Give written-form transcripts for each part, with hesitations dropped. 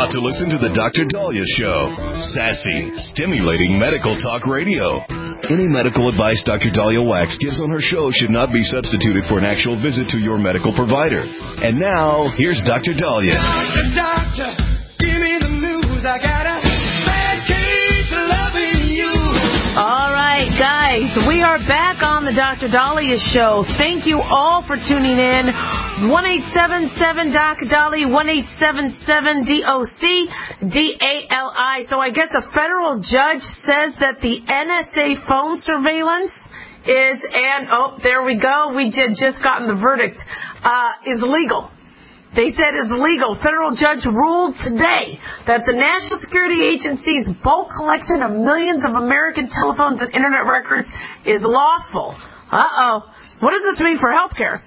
about to listen to the Dr. Daliah Show. Sassy, stimulating medical talk radio. Any medical advice Dr. Daliah Wax gives on her show should not be substituted for an actual visit to your medical provider. And now, here's Dr. Daliah. Doctor, give me the news. I got a bad case of loving you. All right, guys, we are back on the Dr. Daliah Show. Thank you all for tuning in. 1-877-DOC-DALI, 1-877-DOC-DALI. So I guess a federal judge says that the NSA phone surveillance is, and, oh, there we go. We just gotten the verdict, is legal. They said it's legal. Federal judge ruled today that the National Security Agency's bulk collection of millions of American telephones and internet records is lawful. Uh-oh. What does this mean for health care?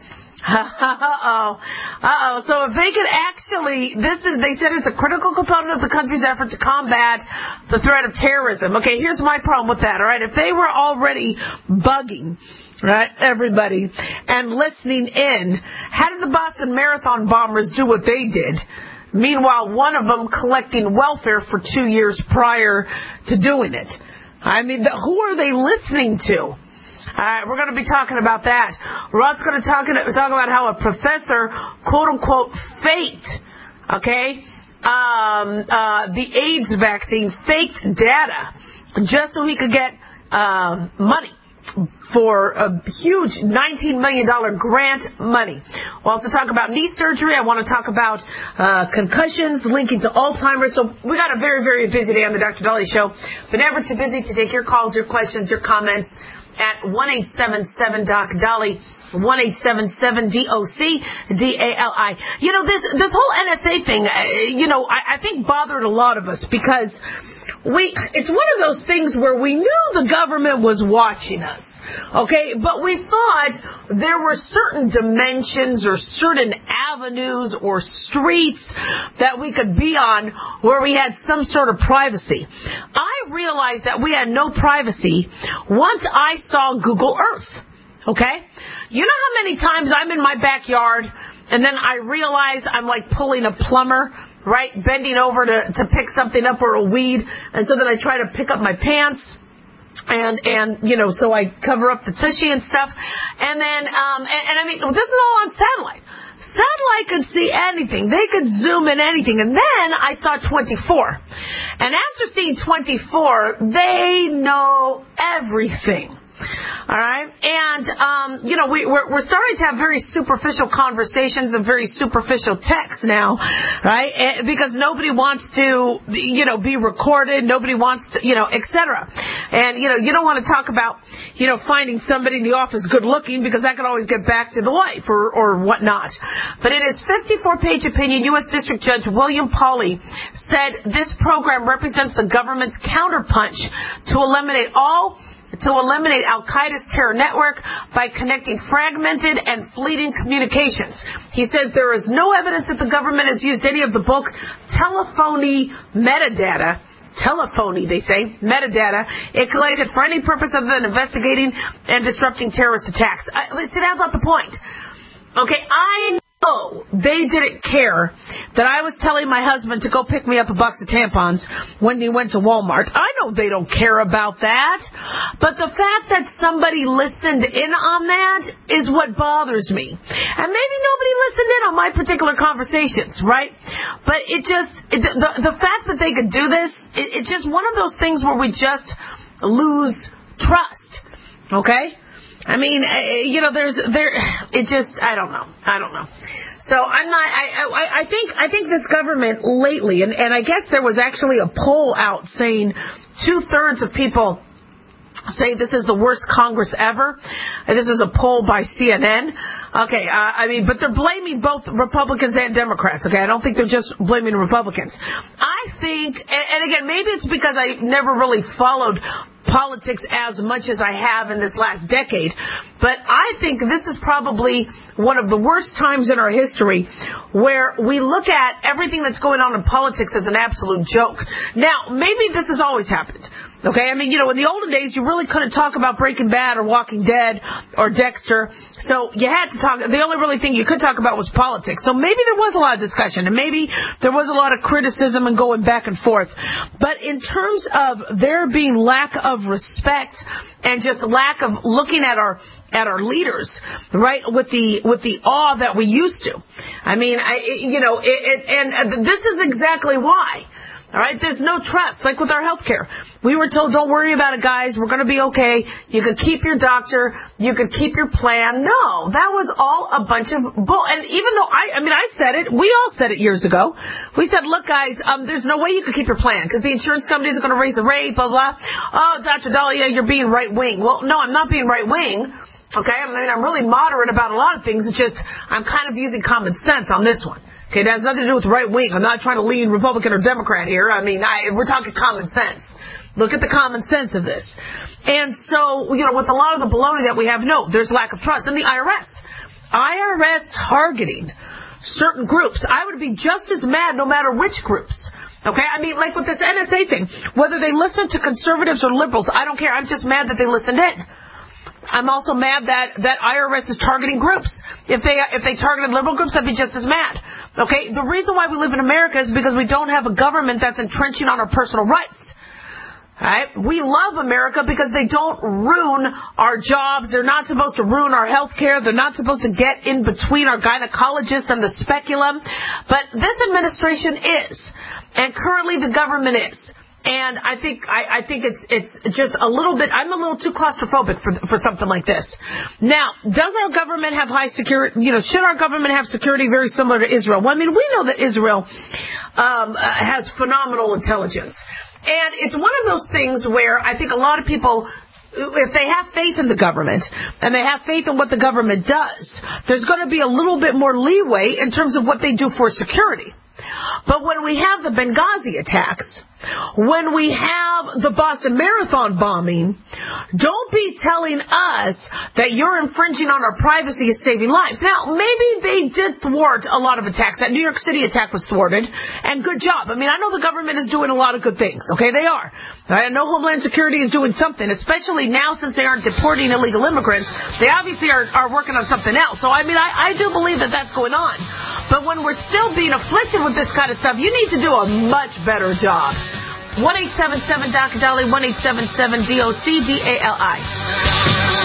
Uh-oh. So if they could actually, they said it's a critical component of the country's effort to combat the threat of terrorism. Okay, here's my problem with that, all right? If they were already bugging, right, everybody, and listening in, how did the Boston Marathon bombers do what they did? Meanwhile, one of them collecting welfare for 2 years prior to doing it. I mean, who are they listening to? All right, we're going to be talking about that. We're also going to talk about how a professor, quote-unquote, faked, okay, the AIDS vaccine, faked data just so he could get money for a huge $19 million grant money. We'll also talk about knee surgery. I want to talk about concussions linking to Alzheimer's. So we got a very, very busy day on the Dr. Daliah Show, but never too busy to take your calls, your questions, your comments at 1-877-DOC-DALI, 1-877-DOC-DALI. You know, this whole NSA thing, I think bothered a lot of us because it's one of those things where we knew the government was watching us, okay? But we thought there were certain dimensions or certain avenues or streets that we could be on where we had some sort of privacy. I realized that we had no privacy once I saw Google Earth, okay? You know how many times I'm in my backyard and then I realize I'm like pulling a plumber, right, bending over to pick something up or a weed, and so then I try to pick up my pants, and so I cover up the tushy and stuff, and then, I mean, this is all on satellite. Satellite could see anything. They could zoom in anything. And then I saw 24. And after seeing 24, they know everything. All right? And, we're starting to have very superficial conversations and very superficial texts now, right? Because nobody wants to, be recorded. Nobody wants to, et cetera. And, you don't want to talk about, finding somebody in the office good looking because that could always get back to the wife or whatnot. But in his 54-page opinion, U.S. District Judge William Pauley said this program represents the government's counterpunch to eliminate Al-Qaeda's terror network by connecting fragmented and fleeting communications. He says there is no evidence that the government has used any of the bulk telephony metadata. Telephony, they say, metadata, it collected for any purpose other than investigating and disrupting terrorist attacks. See, that's not the point. Okay, I know they didn't care that I was telling my husband to go pick me up a box of tampons when he went to Walmart. I know they don't care about that. But the fact that somebody listened in on that is what bothers me. And maybe nobody listened in on my particular conversations, right? But the fact that they could do this, it's just one of those things where we just lose trust. Okay? I mean, I don't know. So I think this government lately, and I guess there was actually a poll out saying 2/3 of people say this is the worst Congress ever. And this is a poll by CNN. Okay, but they're blaming both Republicans and Democrats. Okay, I don't think they're just blaming Republicans. I think, and again, maybe it's because I never really followed politics as much as I have in this last decade, but I think this is probably one of the worst times in our history where we look at everything that's going on in politics as an absolute joke. Now, maybe this has always happened. Okay, I mean, in the olden days, you really couldn't talk about Breaking Bad or Walking Dead or Dexter, so you had to talk. The only really thing you could talk about was politics. So maybe there was a lot of discussion, and maybe there was a lot of criticism and going back and forth. But in terms of there being lack of respect and just lack of looking at our leaders, right, with the awe that we used to. I mean, and this is exactly why. All right, there's no trust, like with our health care. We were told, don't worry about it, guys. We're going to be okay. You could keep your doctor. You could keep your plan. No, that was all a bunch of bull. And even though I said it, we all said it years ago. We said, look, guys, there's no way you could keep your plan because the insurance companies are going to raise the rate, blah, blah. Oh, Dr. Dahlia, you're being right-wing. Well, no, I'm not being right-wing. Okay, I mean, I'm really moderate about a lot of things. It's just I'm kind of using common sense on this one. Okay, that has nothing to do with right wing. I'm not trying to lean Republican or Democrat here. I mean, we're talking common sense. Look at the common sense of this. And so, with a lot of the baloney that we have, no, there's lack of trust. And the IRS targeting certain groups, I would be just as mad no matter which groups. Okay, I mean, like with this NSA thing, whether they listen to conservatives or liberals, I don't care. I'm just mad that they listened in. I'm also mad that IRS is targeting groups. If they targeted liberal groups, I'd be just as mad. Okay? The reason why we live in America is because we don't have a government that's entrenching on our personal rights. Right? We love America because they don't ruin our jobs. They're not supposed to ruin our health care. They're not supposed to get in between our gynecologist and the speculum. But this administration is. And currently the government is. And I think it's just a little bit. I'm a little too claustrophobic for something like this. Now, does our government have high security? Should our government have security very similar to Israel? Well, I mean, we know that Israel has phenomenal intelligence, and it's one of those things where I think a lot of people, if they have faith in the government and they have faith in what the government does, there's going to be a little bit more leeway in terms of what they do for security. But when we have the Benghazi attacks, when we have the Boston Marathon bombing, don't be telling us that you're infringing on our privacy is saving lives. Now, maybe they did thwart a lot of attacks. That New York City attack was thwarted, and good job. I mean, I know the government is doing a lot of good things. Okay, they are. I know Homeland Security is doing something, especially now since they aren't deporting illegal immigrants. They obviously are working on something else. So, I mean, I do believe that that's going on. But when we're still being afflicted with this kind of stuff, you need to do a much better job. 1-877-DOC-DALI, 1-877-DOC-DALI.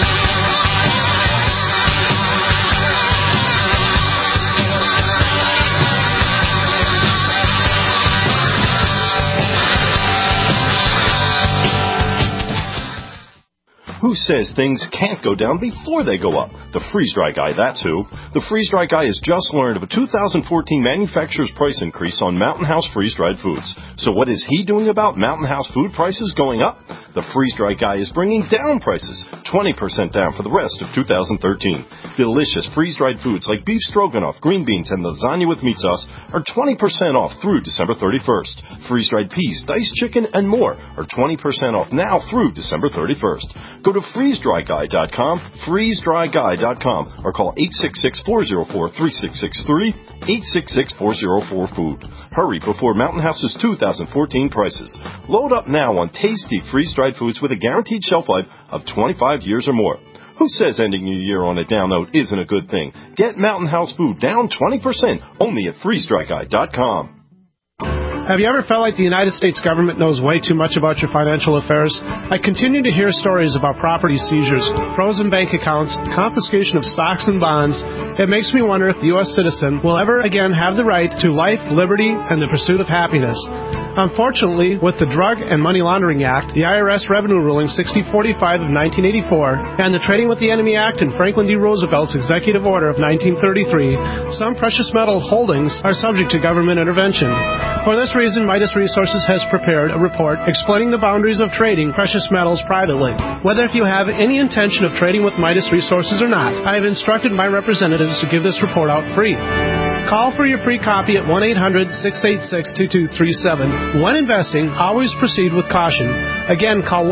Who says things can't go down before they go up? The Freeze-Dry Guy, that's who. The Freeze-Dry Guy has just learned of a 2014 manufacturer's price increase on Mountain House freeze-dried foods. So what is he doing about Mountain House food prices going up? The Freeze-Dry Guy is bringing down prices, 20% down for the rest of 2013. Delicious freeze-dried foods like beef stroganoff, green beans, and lasagna with meat sauce are 20% off through December 31st. Freeze-dried peas, diced chicken, and more are 20% off now through December 31st. Go to freezedryguy.com, freezedryguy.com, or call 866-404-3663, 866-404-FOOD. Hurry before Mountain House's 2014 prices. Load up now on tasty freeze-dried foods with a guaranteed shelf life of 25 years or more. Who says ending your year on a down note isn't a good thing? Get Mountain House food down 20% only at freezedryguy.com. Have you ever felt like the United States government knows way too much about your financial affairs? I continue to hear stories about property seizures, frozen bank accounts, confiscation of stocks and bonds. It makes me wonder if the U.S. citizen will ever again have the right to life, liberty, and the pursuit of happiness. Unfortunately, with the Drug and Money Laundering Act, the IRS Revenue Ruling 6045 of 1984, and the Trading with the Enemy Act and Franklin D. Roosevelt's Executive Order of 1933, some precious metal holdings are subject to government intervention. For this reason, Midas Resources has prepared a report explaining the boundaries of trading precious metals privately. Whether if you have any intention of trading with Midas Resources or not, I have instructed my representatives to give this report out free. Call for your free copy at 1-800-686-2237. When investing, always proceed with caution. Again, call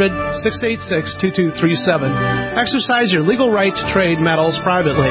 1-800-686-2237. Exercise your legal right to trade metals privately.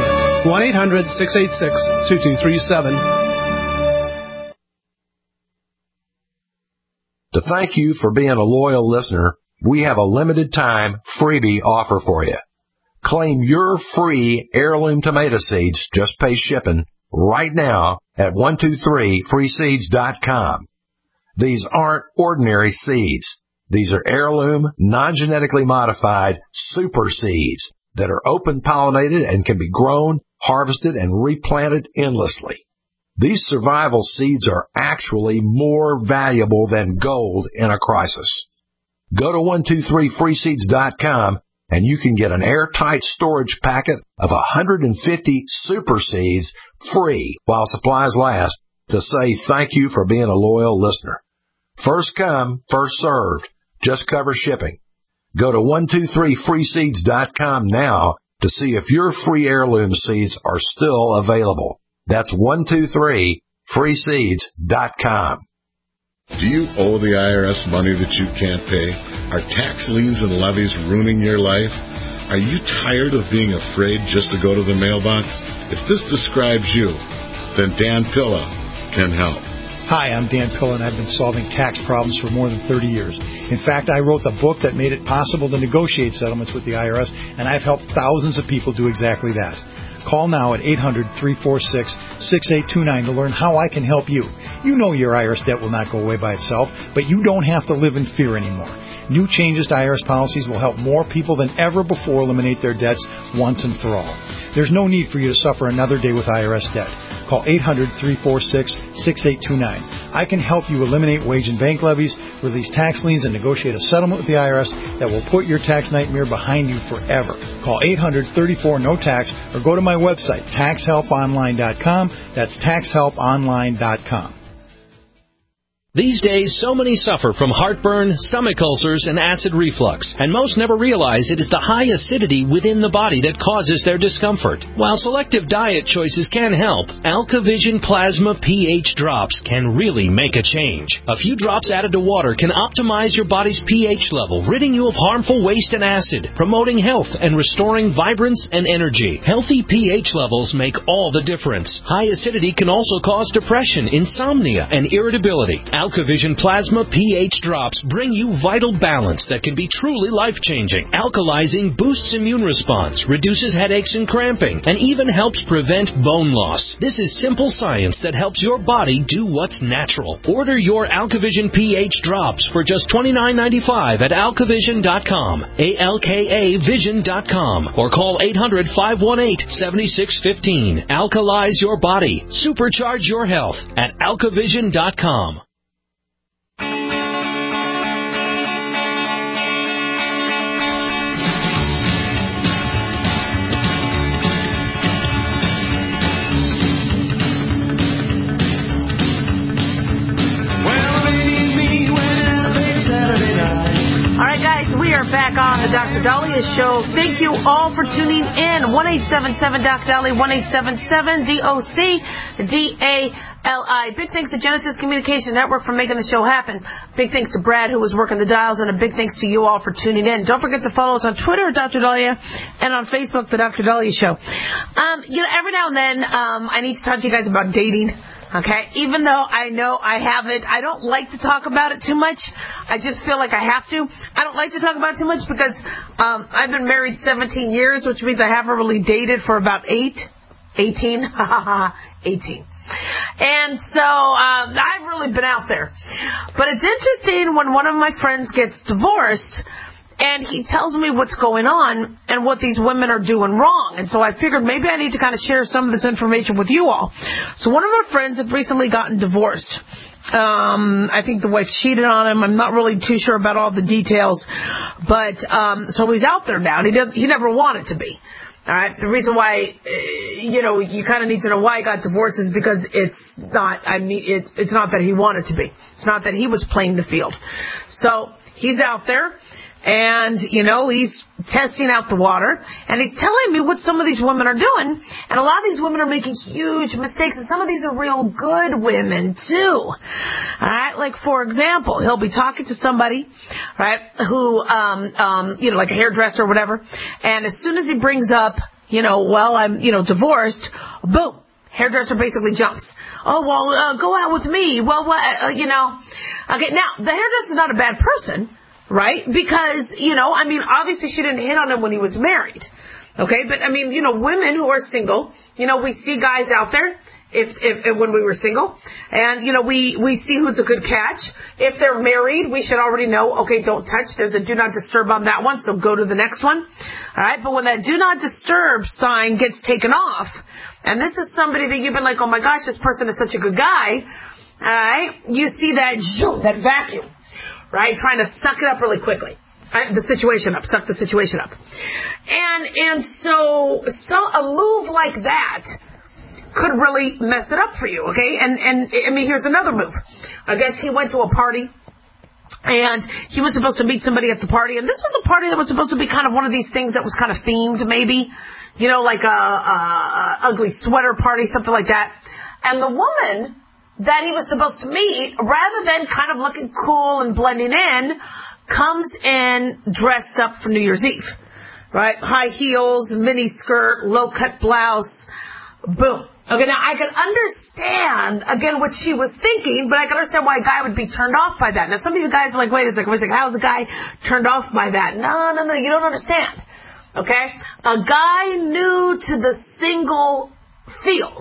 1-800-686-2237. To thank you for being a loyal listener, we have a limited time freebie offer for you. Claim your free heirloom tomato seeds, just pay shipping, right now at 123freeseeds.com. These aren't ordinary seeds. These are heirloom, non-genetically modified super seeds that are open-pollinated and can be grown, harvested, and replanted endlessly. These survival seeds are actually more valuable than gold in a crisis. Go to 123freeseeds.com and you can get an airtight storage packet of 150 super seeds free while supplies last to say thank you for being a loyal listener. First come, first served. Just cover shipping. Go to 123freeseeds.com now to see if your free heirloom seeds are still available. That's 123freeseeds.com. Do you owe the IRS money that you can't pay? Are tax liens and levies ruining your life? Are you tired of being afraid just to go to the mailbox? If this describes you, then Dan Pilla can help. Hi, I'm Dan Pilla, and I've been solving tax problems for more than 30 years. In fact, I wrote the book that made it possible to negotiate settlements with the IRS, and I've helped thousands of people do exactly that. Call now at 800-346-6829 to learn how I can help you. You know your IRS debt will not go away by itself, but you don't have to live in fear anymore. New changes to IRS policies will help more people than ever before eliminate their debts once and for all. There's no need for you to suffer another day with IRS debt. Call 800-346-6829. I can help you eliminate wage and bank levies, release tax liens, and negotiate a settlement with the IRS that will put your tax nightmare behind you forever. Call 800-34-NO-TAX or go to my website, taxhelponline.com. That's taxhelponline.com. These days, so many suffer from heartburn, stomach ulcers, and acid reflux, and most never realize it is the high acidity within the body that causes their discomfort. While selective diet choices can help, AlkaVision Plasma pH drops can really make a change. A few drops added to water can optimize your body's pH level, ridding you of harmful waste and acid, promoting health and restoring vibrance and energy. Healthy pH levels make all the difference. High acidity can also cause depression, insomnia, and irritability. AlkaVision Plasma pH drops bring you vital balance that can be truly life-changing. Alkalizing boosts immune response, reduces headaches and cramping, and even helps prevent bone loss. This is simple science that helps your body do what's natural. Order your AlkaVision pH drops for just $29.95 at alkavision.com, ALKAvision.com, or call 800-518-7615. Alkalize your body. Supercharge your health at alkavision.com. We are back on the Dr. Dahlia Show. Thank you all for tuning in. 1-877-Dr. Dahlia, 1-877-DOC-DALI. Big thanks to Genesis Communication Network for making the show happen. Big thanks to Brad, who was working the dials, and a big thanks to you all for tuning in. Don't forget to follow us on Twitter, Dr. Dahlia, and on Facebook, The Dr. Dahlia Show. Every now and then, I need to talk to you guys about dating. Okay, even though I know I haven't, I don't like to talk about it too much. I just feel like I have to. I don't like to talk about it too much because I've been married 17 years, which means I haven't really dated for about 18. And so I've really been out there. But it's interesting when one of my friends gets divorced, and he tells me what's going on and what these women are doing wrong. And so I figured maybe I need to kind of share some of this information with you all. So one of our friends had recently gotten divorced. I think the wife cheated on him. I'm not really too sure about all the details. But so he's out there now, and he never wanted to be. All right. The reason why, you kind of need to know why he got divorced is because it's not that he wanted to be. It's not that he was playing the field. So he's out there. And, he's testing out the water, and he's telling me what some of these women are doing. And a lot of these women are making huge mistakes, and some of these are real good women, too. All right? Like, for example, he'll be talking to somebody, right, who, like a hairdresser or whatever, and as soon as he brings up, I'm, divorced, boom. Hairdresser basically jumps. Oh, well, go out with me. Well, Okay, now, the hairdresser's not a bad person, right? Because, obviously she didn't hit on him when he was married. Okay, but women who are single, we see guys out there if when we were single, and we see who's a good catch. If they're married, we should already know, okay, don't touch. There's a do not disturb on that one, so go to the next one. All right, but when that do not disturb sign gets taken off, and this is somebody that you've been like, oh my gosh, this person is such a good guy, all right, you see that vacuum, right, trying to suck it up really quickly. Suck the situation up. And so a move like that could really mess it up for you, okay? And here's another move. I guess he went to a party, and he was supposed to meet somebody at the party, and this was a party that was supposed to be kind of one of these things that was kind of themed, maybe, like a ugly sweater party, something like that. And the woman that he was supposed to meet, rather than kind of looking cool and blending in, comes in dressed up for New Year's Eve, right? High heels, mini skirt, low-cut blouse, boom. Okay, now I can understand, again, what she was thinking, but I can understand why a guy would be turned off by that. Now, some of you guys are like, wait a second, how's a guy turned off by that? No, you don't understand, okay? A guy new to the single field,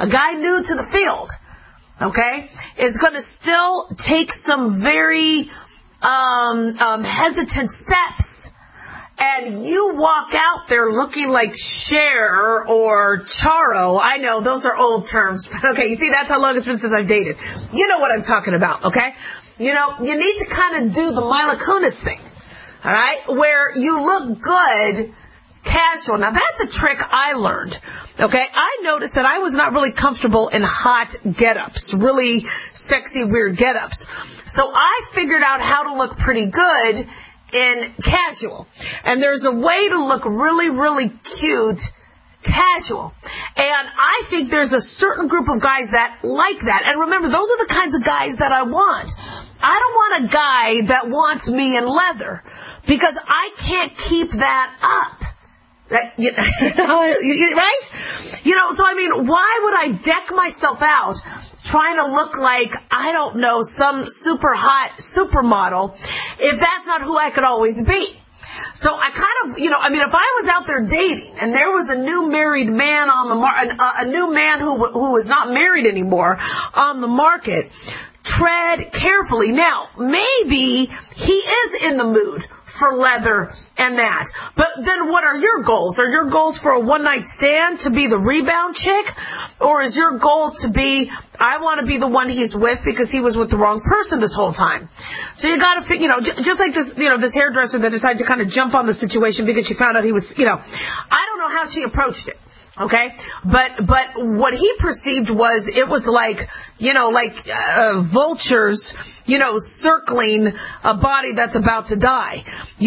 okay, is going to still take some very hesitant steps, and you walk out there looking like Cher or Charo. I know those are old terms, but okay, you see, that's how long it's been since I've dated. You know what I'm talking about, okay? You need to kind of do the Mila Kunis thing, all right, where you look good casual. Now, that's a trick I learned, okay? I noticed that I was not really comfortable in hot get-ups, really sexy, weird get-ups. So I figured out how to look pretty good in casual. And there's a way to look really, really cute casual. And I think there's a certain group of guys that like that. And remember, those are the kinds of guys that I want. I don't want a guy that wants me in leather, because I can't keep that up. Right? So why would I deck myself out trying to look like, I don't know, some super hot supermodel if that's not who I could always be? So I kind of, if I was out there dating and there was a new married man on the market, a new man who is not married anymore on the market, tread carefully. Now, maybe he is in the mood for leather and that. But then what are your goals? Are your goals for a one-night stand to be the rebound chick? Or is your goal to be, I want to be the one he's with because he was with the wrong person this whole time? So you got to, just like this, this hairdresser that decided to kind of jump on the situation because she found out he was, I don't know how she approached it. Okay, but what he perceived was it was like vultures, circling a body that's about to die.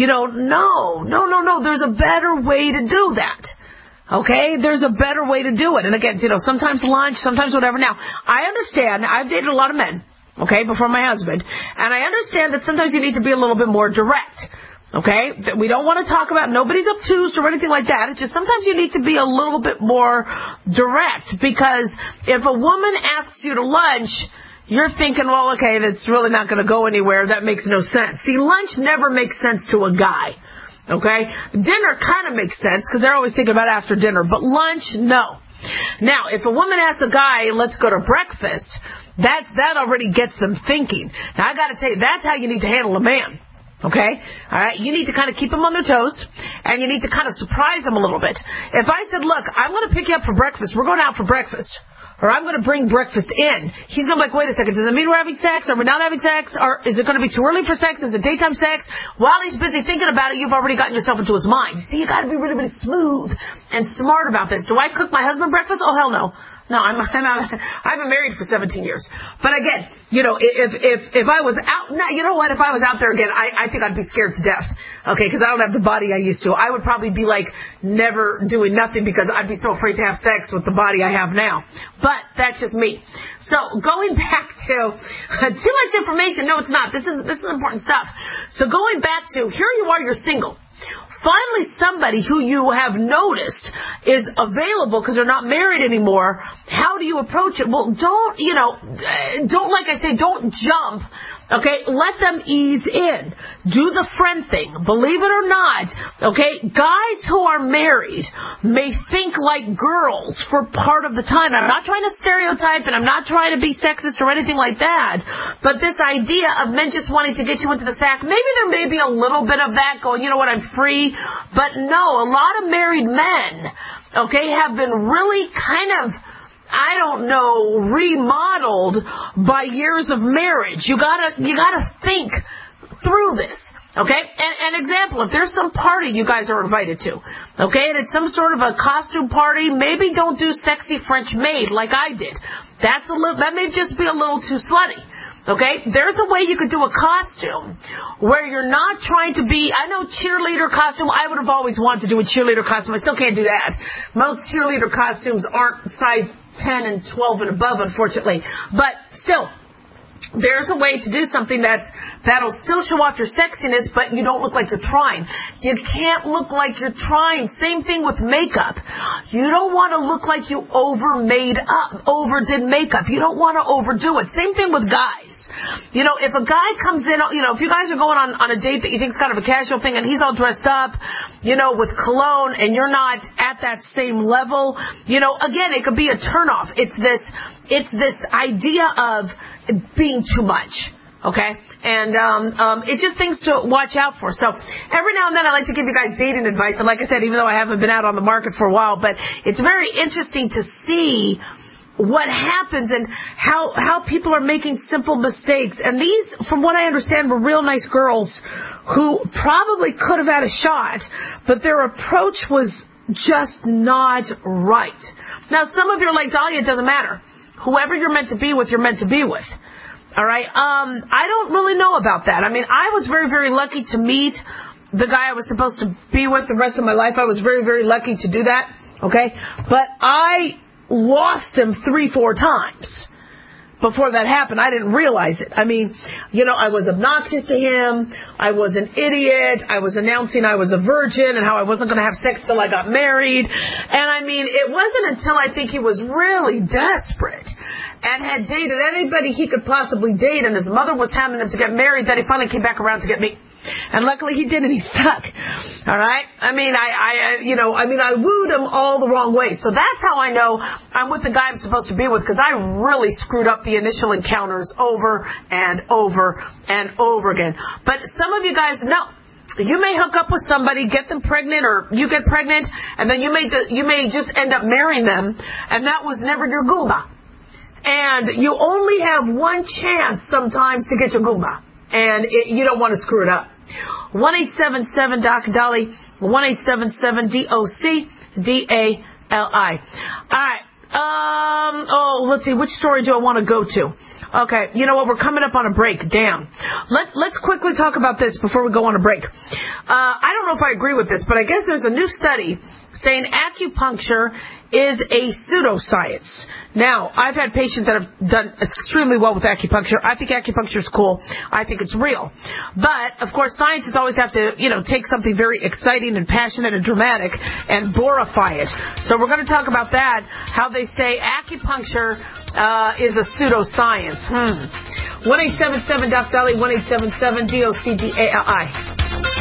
No. There's a better way to do that. Okay, there's a better way to do it. And again, sometimes lunch, sometimes whatever. Now, I understand. I've dated a lot of men. Okay, before my husband, and I understand that sometimes you need to be a little bit more direct. Okay? We don't want to talk about nobody's obtuse or anything like that. It's just sometimes you need to be a little bit more direct, because if a woman asks you to lunch, you're thinking, well, okay, that's really not going to go anywhere. That makes no sense. See, lunch never makes sense to a guy. Okay? Dinner kind of makes sense because they're always thinking about after dinner, but lunch, no. Now, if a woman asks a guy, let's go to breakfast, that already gets them thinking. Now, I got to tell you, that's how you need to handle a man. Okay? All right? You need to kind of keep them on their toes, and you need to kind of surprise them a little bit. If I said, look, I'm going to pick you up for breakfast. We're going out for breakfast. Or I'm going to bring breakfast in. He's going to be like, wait a second. Does it mean we're having sex? Are we not having sex? Or is it going to be too early for sex? Is it daytime sex? While he's busy thinking about it, you've already gotten yourself into his mind. See, you got to be really, really smooth and smart about this. Do I cook my husband breakfast? Oh, hell no. No, I've been married for 17 years. But again, if I was out, now, you know what? If I was out there again, I think I'd be scared to death. Okay, because I don't have the body I used to. I would probably be like never doing nothing because I'd be so afraid to have sex with the body I have now. But that's just me. So going back to too much information. No, it's not. This is important stuff. So going back to, here you are, you're single. Finally, somebody who you have noticed is available because they're not married anymore. How do you approach it? Well, don't like I say, don't jump Okay, let them ease in. Do the friend thing. Believe it or not, okay, guys who are married may think like girls for part of the time. I'm not trying to stereotype and I'm not trying to be sexist or anything like that, but this idea of men just wanting to get you into the sack, maybe there may be a little bit of that going, you know what, I'm free, but no, a lot of married men, okay, have been really kind of, I don't know, remodeled by years of marriage. You gotta think through this, okay? An example, if there's some party you guys are invited to, okay, and it's some sort of a costume party, maybe don't do sexy French maid like I did. That may just be a little too slutty. Okay, there's a way you could do a costume where you're not trying to be, I know cheerleader costume, I would have always wanted to do a cheerleader costume. I still can't do that. Most cheerleader costumes aren't size 10 and 12 and above, unfortunately. But still, there's a way to do something that'll still show off your sexiness, but you don't look like you're trying. You can't look like you're trying. Same thing with makeup. You don't want to look like you overdid makeup. You don't want to overdo it. Same thing with guys. You know, if a guy comes in, you know, if you guys are going on a date that you think is kind of a casual thing and he's all dressed up, you know, with cologne and you're not at that same level, you know, again, it could be a turnoff. It's this idea of being too much. Okay? And it's just things to watch out for. So every now and then I like to give you guys dating advice. And like I said, even though I haven't been out on the market for a while, but it's very interesting to see what happens and how people are making simple mistakes. And these, from what I understand, were real nice girls who probably could have had a shot, but their approach was just not right. Now, some of you are like, Dahlia, it doesn't matter. Whoever you're meant to be with, you're meant to be with. All right? I don't really know about that. I mean, I was very, very lucky to meet the guy I was supposed to be with the rest of my life. I was very, very lucky to do that. Okay? But I lost him 3-4 times before that happened. I didn't realize it. I mean, you know, I was obnoxious to him. I was an idiot. I was announcing I was a virgin and how I wasn't going to have sex till I got married. And I mean, it wasn't until I think he was really desperate and had dated anybody he could possibly date, and his mother was hounding him to get married, that he finally came back around to get me. And luckily he did, and he stuck. All right? I mean, I wooed him all the wrong way. So that's how I know I'm with the guy I'm supposed to be with, because I really screwed up the initial encounters over and over and over again. But some of you guys know. You may hook up with somebody, get them pregnant, or you get pregnant, and then you may just end up marrying them, and that was never your goomba. And you only have one chance sometimes to get your goomba. And you don't want to screw it up. 1-877-DOC-DOLLY, 1-877-DOC-DALI. All right. Let's see. Which story do I want to go to? Okay. You know what? We're coming up on a break. Damn. Let's quickly talk about this before we go on a break. I don't know if I agree with this, but I guess there's a new study saying acupuncture is a pseudoscience. Now, I've had patients that have done extremely well with acupuncture. I think acupuncture is cool. I think it's real. But, of course, scientists always have to, take something very exciting and passionate and dramatic and borify it. So we're going to talk about that, how they say acupuncture is a pseudoscience. 1-877-DOC-DOLLY, 1-877-DOC-DALI.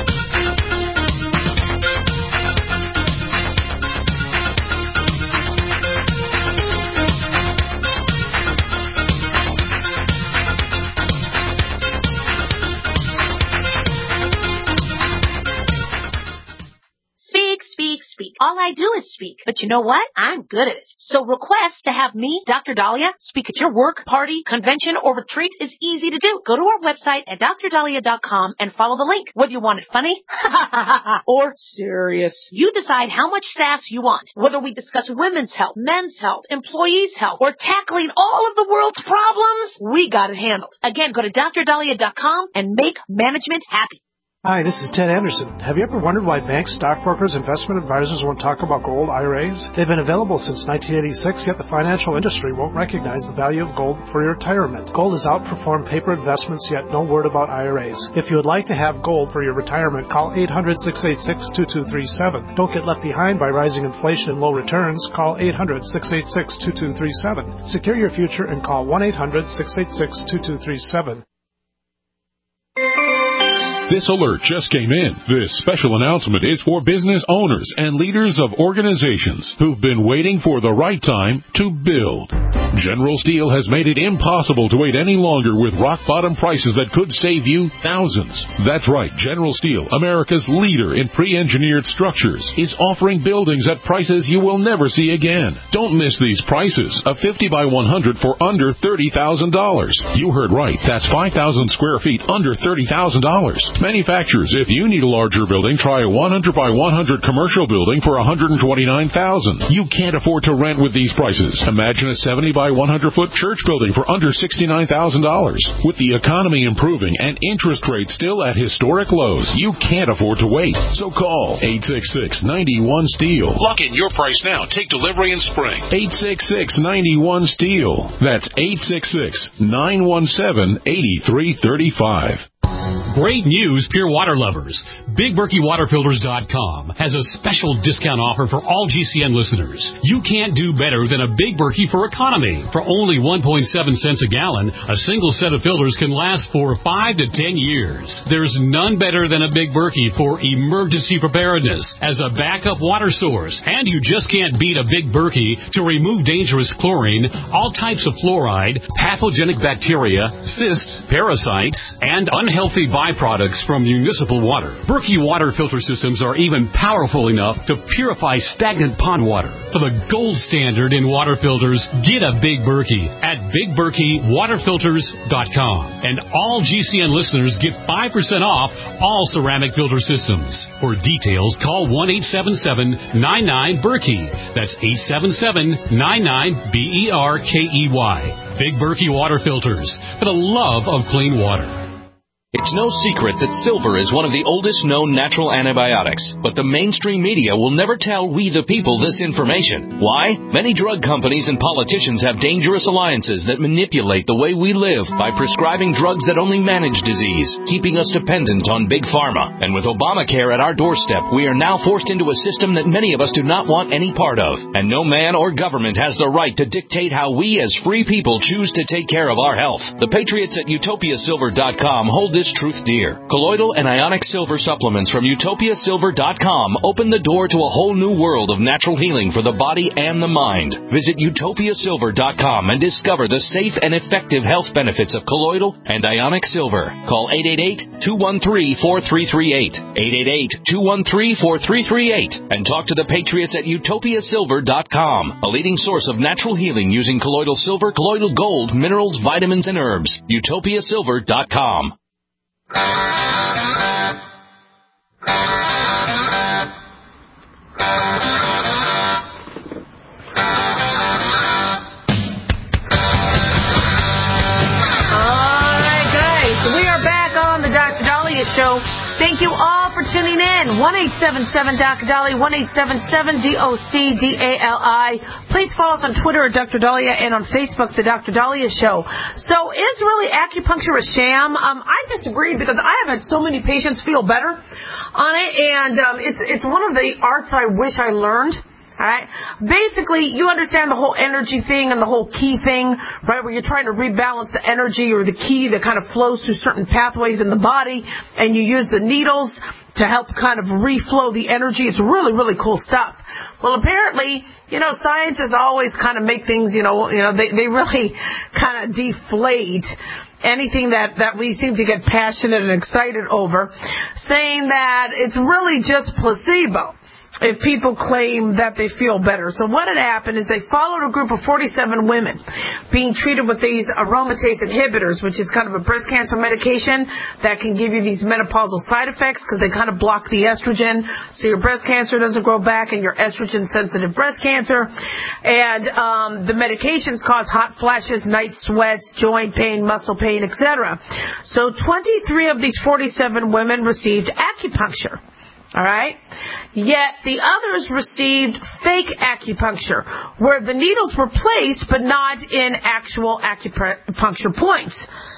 Speak. All I do is speak. But you know what? I'm good at it. So request to have me, Dr. Dahlia, speak at your work, party, convention, or retreat is easy to do. Go to our website at drdahlia.com and follow the link. Whether you want it funny or serious, you decide how much sass you want. Whether we discuss women's health, men's health, employees' health, or tackling all of the world's problems, we got it handled. Again, go to drdahlia.com and make management happy. Hi, this is Ted Anderson. Have you ever wondered why banks, stockbrokers, investment advisors won't talk about gold IRAs? They've been available since 1986, yet the financial industry won't recognize the value of gold for your retirement. Gold has outperformed paper investments, yet no word about IRAs. If you would like to have gold for your retirement, call 800-686-2237. Don't get left behind by rising inflation and low returns. Call 800-686-2237. Secure your future and call 1-800-686-2237. This alert just came in. This special announcement is for business owners and leaders of organizations who've been waiting for the right time to build. General Steel has made it impossible to wait any longer with rock-bottom prices that could save you thousands. That's right. General Steel, America's leader in pre-engineered structures, is offering buildings at prices you will never see again. Don't miss these prices. A 50 by 100 for under $30,000. You heard right. That's 5,000 square feet under $30,000. Manufacturers, if you need a larger building, try a 100 by 100 commercial building for $129,000. You can't afford to rent with these prices. Imagine a 70 by 100-foot church building for under $69,000. With the economy improving and interest rates still at historic lows, you can't afford to wait. So call 866-91-STEEL. Lock in your price now. Take delivery in spring. 866-91-STEEL. That's 866-917-8335. Great news, pure water lovers. BigBerkeyWaterFilters.com has a special discount offer for all GCN listeners. You can't do better than a Big Berkey for economy. For only 1.7 cents a gallon, a single set of filters can last for 5 to 10 years. There's none better than a Big Berkey for emergency preparedness as a backup water source. And you just can't beat a Big Berkey to remove dangerous chlorine, all types of fluoride, pathogenic bacteria, cysts, parasites, and unhealthy byproducts from municipal water. Berkey water filter systems are even powerful enough to purify stagnant pond water. For the gold standard in water filters, get a Big Berkey at BigBerkeyWaterFilters.com. And all GCN listeners get 5% off all ceramic filter systems. For details, call 1-877-99-BERKEY. That's 877-99-BERKEY. Big Berkey Water Filters, for the love of clean water. It's no secret that silver is one of the oldest known natural antibiotics, but the mainstream media will never tell we the people this information. Why? Many drug companies and politicians have dangerous alliances that manipulate the way we live by prescribing drugs that only manage disease, keeping us dependent on big pharma. And with Obamacare at our doorstep, we are now forced into a system that many of us do not want any part of. And no man or government has the right to dictate how we as free people choose to take care of our health. The patriots at UtopiaSilver.com hold this truth dear. Colloidal and ionic silver supplements from UtopiaSilver.com open the door to a whole new world of natural healing for the body and the mind. Visit UtopiaSilver.com and discover the safe and effective health benefits of colloidal and ionic silver. Call 888-213-4338. 888-213-4338 and talk to the patriots at UtopiaSilver.com, a leading source of natural healing using colloidal silver, colloidal gold, minerals, vitamins, and herbs. UtopiaSilver.com. All right, guys, we are back on the Dr. Dahlia Show. Thank you all for tuning in. 1-877-Dr. Dahlia, 1-877-DOC-DALI. Please follow us on Twitter at Dr. Dahlia and on Facebook, The Dr. Dahlia Show. So is really acupuncture a sham? I disagree because I have had so many patients feel better on it, and it's one of the arts I wish I learned. All right. Basically, you understand the whole energy thing and the whole key thing, right, where you're trying to rebalance the energy or the key that kind of flows through certain pathways in the body, and you use the needles to help kind of reflow the energy. It's really, really cool stuff. Well, apparently, scientists always kind of make things, they really kind of deflate anything that we seem to get passionate and excited over, saying that it's really just placebo if people claim that they feel better. So what had happened is they followed a group of 47 women being treated with these aromatase inhibitors, which is kind of a breast cancer medication that can give you these menopausal side effects because they kind of block the estrogen, so your breast cancer doesn't grow back and your estrogen-sensitive breast cancer. And the medications cause hot flashes, night sweats, joint pain, muscle pain, etc. So 23 of these 47 women received acupuncture. All right? Yet the others received fake acupuncture, where the needles were placed but not in actual acupuncture points.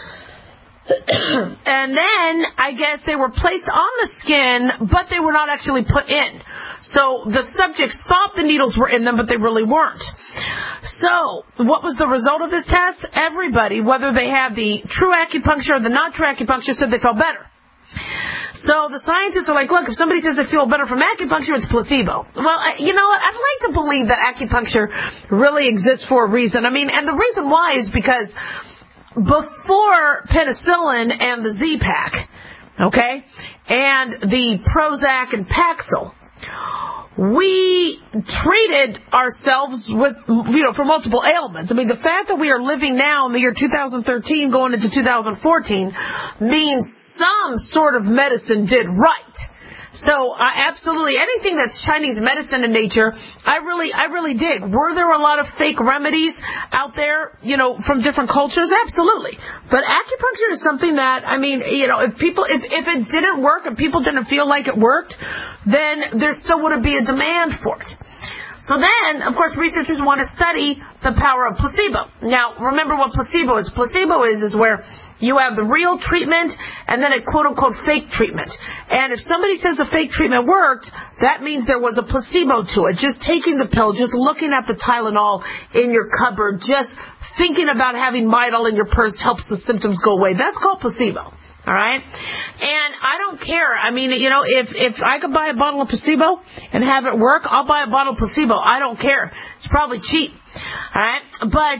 And then, I guess they were placed on the skin, but they were not actually put in. So the subjects thought the needles were in them, but they really weren't. So what was the result of this test? Everybody, whether they had the true acupuncture or the not true acupuncture, said they felt better. So the scientists are like, look, if somebody says they feel better from acupuncture, it's placebo. Well, you know what? I'd like to believe that acupuncture really exists for a reason. I mean, and the reason why is because before penicillin and the Z-Pak, okay, and the Prozac and Paxil, we treated ourselves with, for multiple ailments. I mean, the fact that we are living now in the year 2013 going into 2014 means some sort of medicine did right. So absolutely anything that's Chinese medicine in nature, I really dig. Were there a lot of fake remedies out there, from different cultures? Absolutely. But acupuncture is something that, I mean, if it didn't work and people didn't feel like it worked, then there still wouldn't be a demand for it. So then, of course, researchers want to study the power of placebo. Now, remember what placebo is. Placebo is where you have the real treatment and then a quote-unquote fake treatment. And if somebody says a fake treatment worked, that means there was a placebo to it. Just taking the pill, just looking at the Tylenol in your cupboard, just thinking about having Midol in your purse helps the symptoms go away. That's called placebo. All right? And I don't care. I mean, if I could buy a bottle of placebo and have it work, I'll buy a bottle of placebo. I don't care. It's probably cheap. All right? But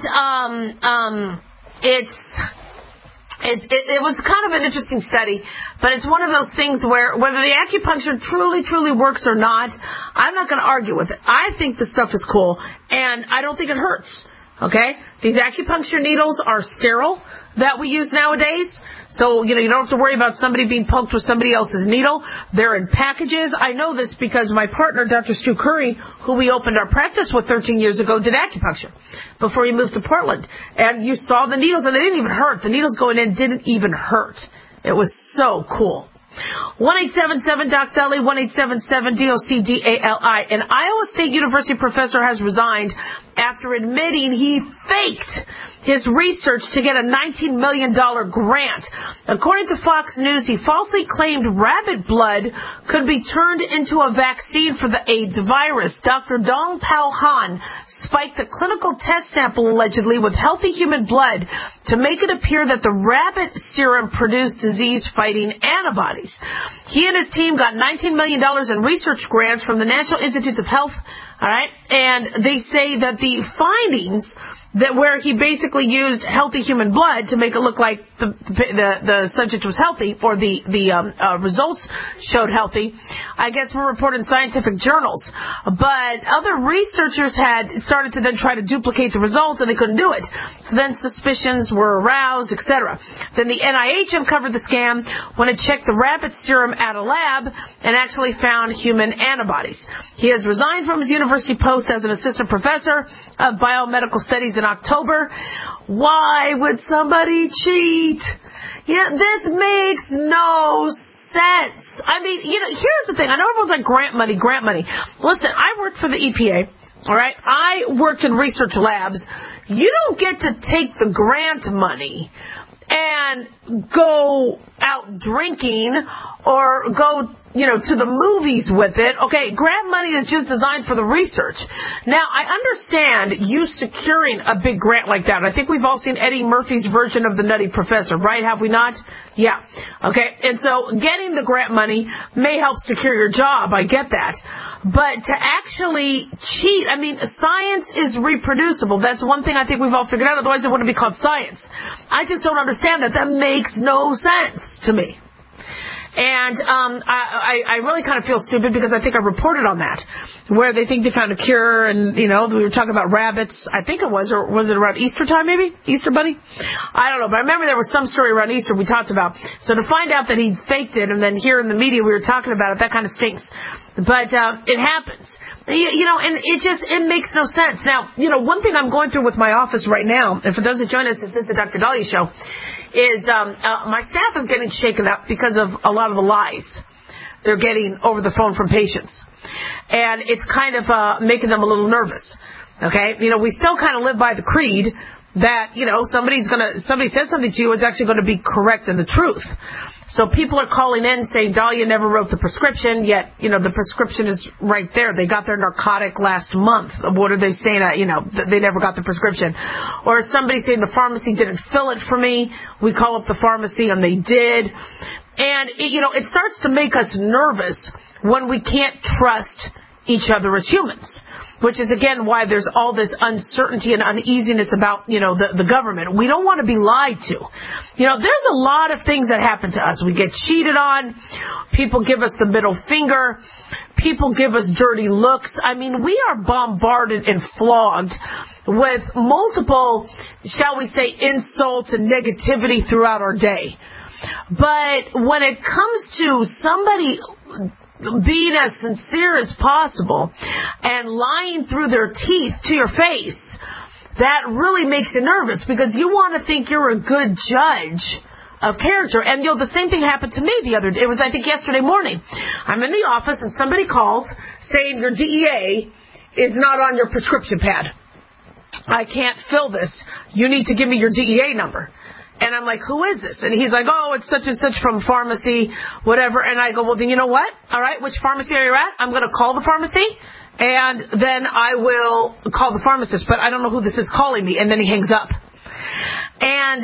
it was kind of an interesting study, but it's one of those things where whether the acupuncture truly works or not, I'm not going to argue with it. I think the stuff is cool, and I don't think it hurts. Okay? These acupuncture needles are sterile that we use nowadays. So, you don't have to worry about somebody being poked with somebody else's needle. They're in packages. I know this because my partner, Dr. Stu Curry, who we opened our practice with 13 years ago, did acupuncture before he moved to Portland. And you saw the needles, and they didn't even hurt. The needles going in didn't even hurt. It was so cool. 1-877-DOC-DALI, 1-877-DOC-DALI. An Iowa State University professor has resigned after admitting he faked his research to get a $19 million grant. According to Fox News, he falsely claimed rabbit blood could be turned into a vaccine for the AIDS virus. Dr. Dong Pao Han spiked a clinical test sample allegedly with healthy human blood to make it appear that the rabbit serum produced disease-fighting antibodies. He and his team got $19 million in research grants from the National Institutes of Health. All right, and they say that the findings that where he basically used healthy human blood to make it look like the subject was healthy, or the results showed healthy, I guess were reported in scientific journals. But other researchers had started to then try to duplicate the results, and they couldn't do it. So then suspicions were aroused, etc. Then the NIH uncovered the scam when it checked the rabbit serum at a lab and actually found human antibodies. He has resigned from his university post as an assistant professor of biomedical studies in October. Why would somebody cheat? This makes no sense. I mean, here's the thing. I know everyone's like grant money. Listen, I worked for the EPA. All right. I worked in research labs. You don't get to take the grant money and go out drinking or go to the movies with it. Okay, grant money is just designed for the research. Now, I understand you securing a big grant like that. I think we've all seen Eddie Murphy's version of The Nutty Professor, right? Have we not? Yeah. Okay, and so getting the grant money may help secure your job. I get that. But to actually cheat, I mean, science is reproducible. That's one thing I think we've all figured out. Otherwise, it wouldn't be called science. I just don't understand that. That makes no sense to me. And I really kind of feel stupid because I think I reported on that, where they think they found a cure, and, we were talking about rabbits. I think it was, or was it around Easter time maybe? Easter Bunny? I don't know, but I remember there was some story around Easter we talked about. So to find out that he faked it, and then here in the media we were talking about it, that kind of stinks. But it happens. And it makes no sense. Now, one thing I'm going through with my office right now, and for those that join us, this is the Dr. Dahlia Show, is my staff is getting shaken up because of a lot of the lies they're getting over the phone from patients. And it's kind of making them a little nervous. Okay? We still kind of live by the creed that, somebody says something to you, it's actually going to be correct and the truth. So people are calling in saying Dahlia never wrote the prescription, yet, the prescription is right there. They got their narcotic last month. What are they saying? They never got the prescription. Or somebody saying the pharmacy didn't fill it for me. We call up the pharmacy and they did. And, it starts to make us nervous when we can't trust each other as humans, which is, again, why there's all this uncertainty and uneasiness about, the government. We don't want to be lied to. There's a lot of things that happen to us. We get cheated on. People give us the middle finger. People give us dirty looks. I mean, we are bombarded and flogged with multiple, shall we say, insults and negativity throughout our day. But when it comes to somebody being as sincere as possible and lying through their teeth to your face, that really makes you nervous, because you want to think you're a good judge of character. And, the same thing happened to me the other day. It was, I think, yesterday morning. I'm in the office and somebody calls saying your DEA is not on your prescription pad. I can't fill this. You need to give me your DEA number. And I'm like, who is this? And he's like, oh, it's such and such from pharmacy, whatever. And I go, well, then you know what? All right, which pharmacy are you at? I'm going to call the pharmacy, and then I will call the pharmacist. But I don't know who this is calling me. And then he hangs up. And,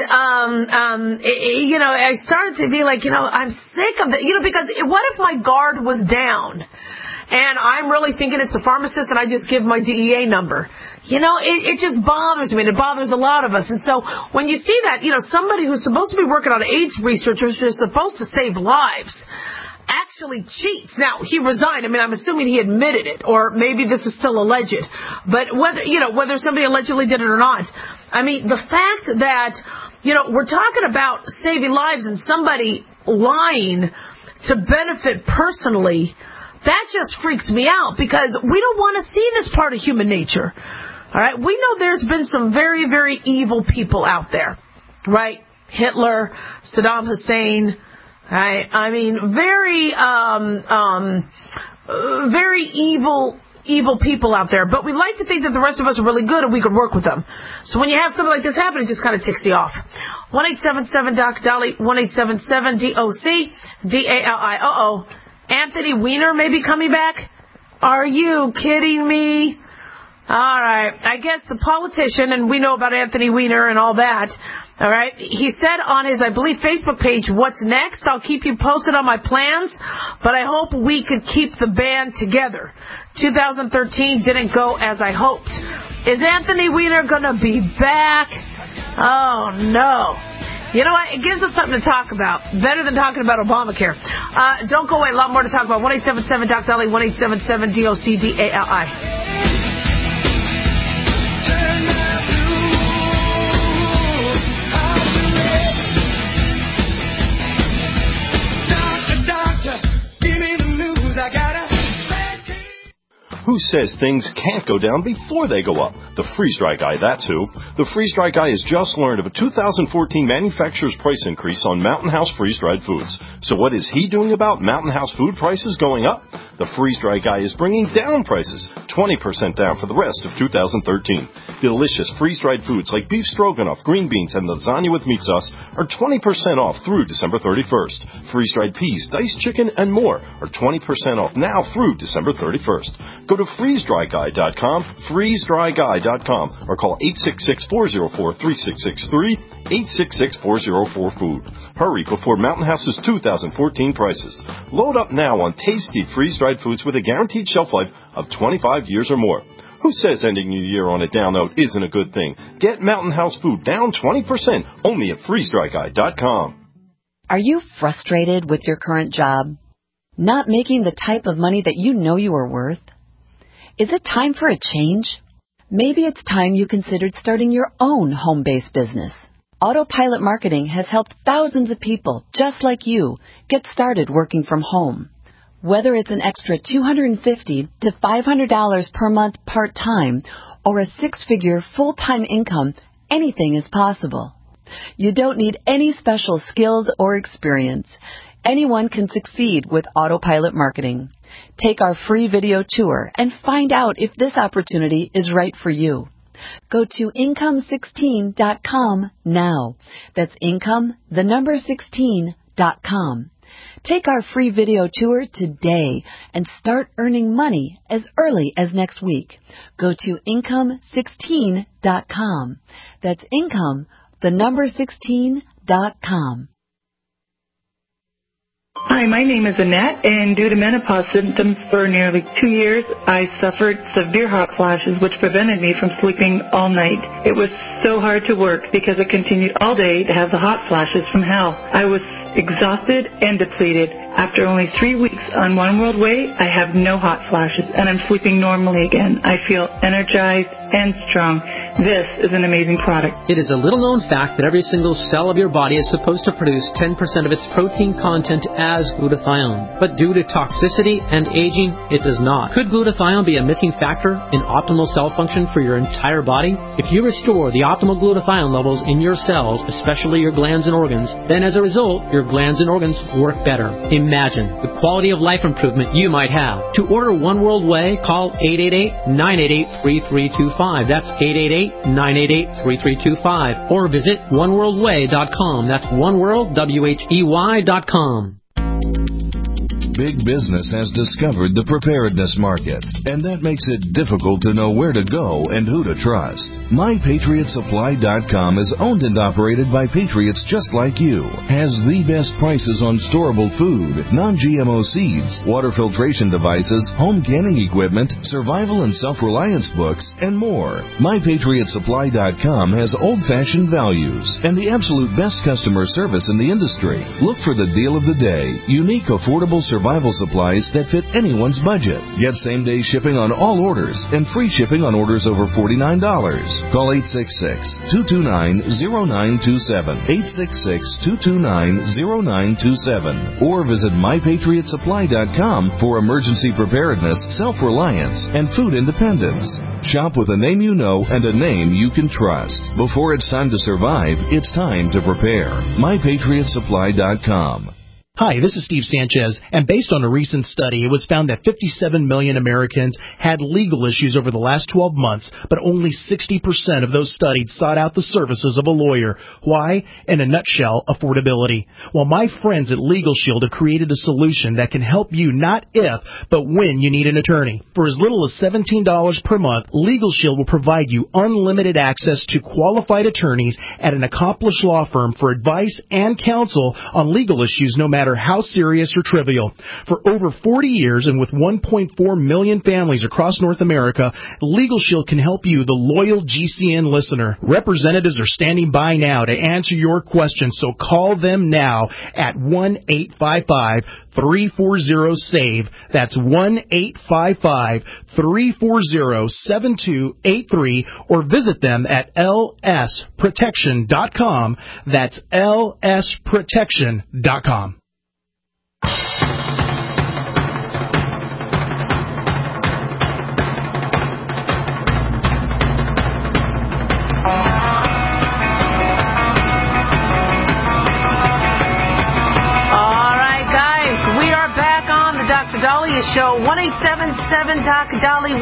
I started to be like, I'm sick of it. Because what if my guard was down? And I'm really thinking it's the pharmacist, and I just give my DEA number. It just bothers me, and it bothers a lot of us. And so when you see that, somebody who's supposed to be working on AIDS research, who's supposed to save lives, actually cheats. Now, he resigned. I mean, I'm assuming he admitted it, or maybe this is still alleged. But whether somebody allegedly did it or not, I mean, the fact that, we're talking about saving lives and somebody lying to benefit personally, that just freaks me out, because we don't want to see this part of human nature. All right? We know there's been some very, very evil people out there, right? Hitler, Saddam Hussein, right? I mean, very evil people out there. But we like to think that the rest of us are really good and we could work with them. So when you have something like this happen, it just kind of ticks you off. 1-877-DOC-DOLLY, 1-877-DOC-DALI. Anthony Weiner may be coming back? Are you kidding me? All right. I guess the politician, and we know about Anthony Weiner and all that, all right, he said on his, I believe, Facebook page, what's next? I'll keep you posted on my plans, but I hope we could keep the band together. 2013 didn't go as I hoped. Is Anthony Weiner going to be back? Oh, no. You know what? It gives us something to talk about. Better than talking about Obamacare. Don't go away. A lot more to talk about. 1-877-DOC-DOLLY, 1-877-DOC-DALI. Who says things can't go down before they go up? The freeze-dry guy, that's who. The freeze-dry guy has just learned of a 2014 manufacturer's price increase on Mountain House freeze-dried foods. So what is he doing about Mountain House food prices going up? The freeze-dry guy is bringing down prices, 20% down for the rest of 2013. Delicious freeze-dried foods like beef stroganoff, green beans, and lasagna with meat sauce are 20% off through December 31st. Freeze-dried peas, diced chicken, and more are 20% off now through December 31st. Go to freezedryguy.com, freezedryguy.com, or call 866-404-3663, 866-404-FOOD. Hurry before Mountain House's 2014 prices. Load up now on tasty freeze-dried foods with a guaranteed shelf life of 25 years or more. Who says ending your year on a down note isn't a good thing? Get Mountain House food down 20% only at freezedryguy.com. Are you frustrated with your current job? Not making the type of money that you know you are worth? Is it time for a change? Maybe it's time you considered starting your own home-based business. Autopilot Marketing has helped thousands of people just like you get started working from home. Whether it's an extra $250 to $500 per month part-time or a six-figure full-time income, anything is possible. You don't need any special skills or experience. Anyone can succeed with Autopilot Marketing. Take our free video tour and find out if this opportunity is right for you. Go to income16.com now. That's income16.com. Take our free video tour today and start earning money as early as next week. Go to income16.com. That's income16.com. Hi, my name is Annette, and due to menopause symptoms for nearly 2 years, I suffered severe hot flashes, which prevented me from sleeping all night. It was so hard to work because I continued all day to have the hot flashes from hell. I was exhausted and depleted. After only 3 weeks on One World Way, I have no hot flashes, and I'm sleeping normally again. I feel energized and strong. This is an amazing product. It is a little-known fact that every single cell of your body is supposed to produce 10% of its protein content as glutathione. But due to toxicity and aging, it does not. Could glutathione be a missing factor in optimal cell function for your entire body? If you restore the optimal glutathione levels in your cells, especially your glands and organs, then as a result, your glands and organs work better. Imagine the quality of life improvement you might have. To order One World Way, call 888-988-3325. That's 888-988-3325. Or visit oneworldway.com. That's oneworld.com. Big business has discovered the preparedness market, and that makes it difficult to know where to go and who to trust. MyPatriotSupply.com is owned and operated by patriots just like you, has the best prices on storable food, non-GMO seeds, water filtration devices, home canning equipment, survival and self-reliance books, and more. MyPatriotSupply.com has old-fashioned values and the absolute best customer service in the industry. Look for the deal of the day, unique, affordable survival supplies that fit anyone's budget. Get same-day shipping on all orders and free shipping on orders over $49. Call 866-229-0927, 866-229-0927, or visit MyPatriotSupply.com for emergency preparedness, self-reliance, and food independence. Shop with a name you know and a name you can trust. Before it's time to survive, it's time to prepare. MyPatriotSupply.com. Hi, this is Steve Sanchez, and based on a recent study, it was found that 57 million Americans had legal issues over the last 12 months, but only 60% of those studied sought out the services of a lawyer. Why? In a nutshell, affordability. Well, my friends at Legal Shield have created a solution that can help you not if, but when you need an attorney. For as little as $17 per month, Legal Shield will provide you unlimited access to qualified attorneys at an accomplished law firm for advice and counsel on legal issues, no matter how serious or trivial. For over 40 years and with 1.4 million families across North America, Legal Shield can help you, the loyal GCN listener. Representatives are standing by now to answer your questions, so call them now at 1-855-340-SAVE. That's 1-855-340-7283, or visit them at lsprotection.com. That's lsprotection.com. Dr. Dahlia Show, 1-877-DOC-DALI,